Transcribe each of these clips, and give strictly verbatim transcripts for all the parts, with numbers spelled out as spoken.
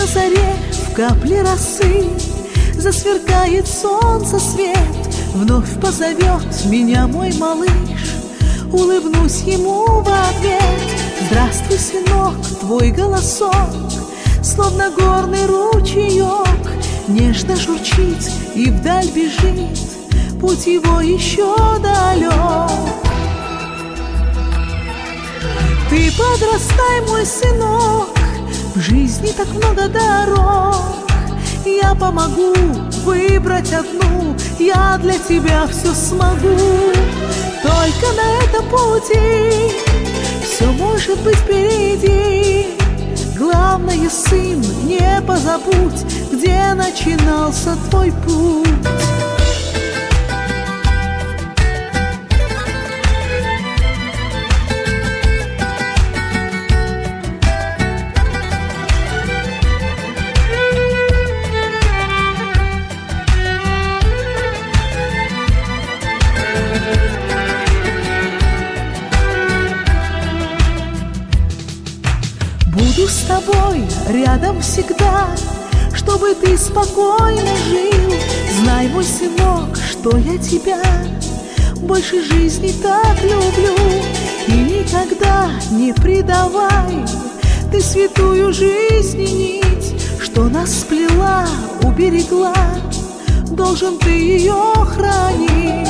заре в капле росы засверкает солнце свет, вновь позовет меня мой малыш. Улыбнусь ему в ответ: здравствуй, сынок, твой голосок, словно горный ручеек, нежно журчит и вдаль бежит, путь его еще далек. Ты подрастай, мой сынок, в жизни так много дорог, я помогу выбрать одну, я для тебя все смогу. Только на этом пути все может быть впереди. Главное, сын, не позабудь, где начинался твой путь. Буду с тобой рядом всегда, чтобы ты спокойно жил. Знай, мой сынок, что я тебя больше жизни так люблю. И никогда не предавай ты святую жизни нить, что нас сплела, уберегла, должен ты ее хранить.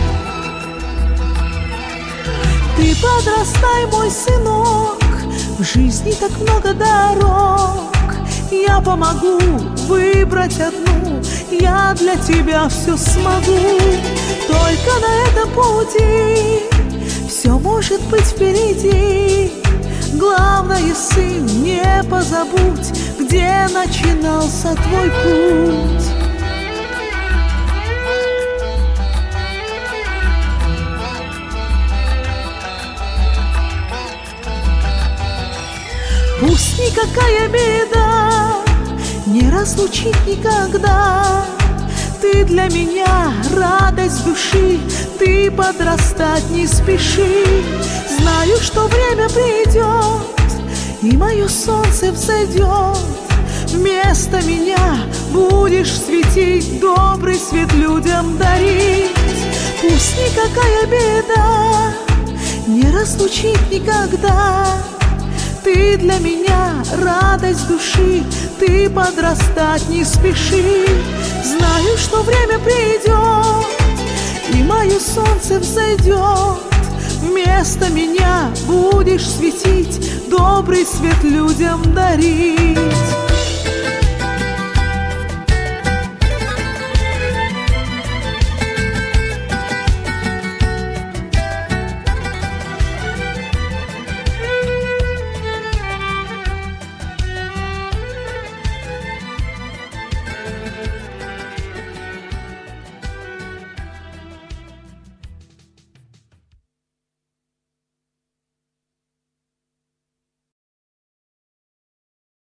Ты подрастай, мой сынок, в жизни так много дорог, я помогу выбрать одну, я для тебя все смогу. Только на этом пути все может быть впереди. Главное, сын, не позабудь, где начинался твой путь. Пусть никакая беда не разлучит никогда, ты для меня радость души, ты подрастать не спеши. Знаю, что время придет, и мое солнце взойдет, вместо меня будешь светить, добрый свет людям дарить. Пусть никакая беда не разлучит никогда, ты для меня радость души, ты подрастать не спеши. Знаю, что время придет, и мое солнце взойдет, вместо меня будешь светить, добрый свет людям дарить.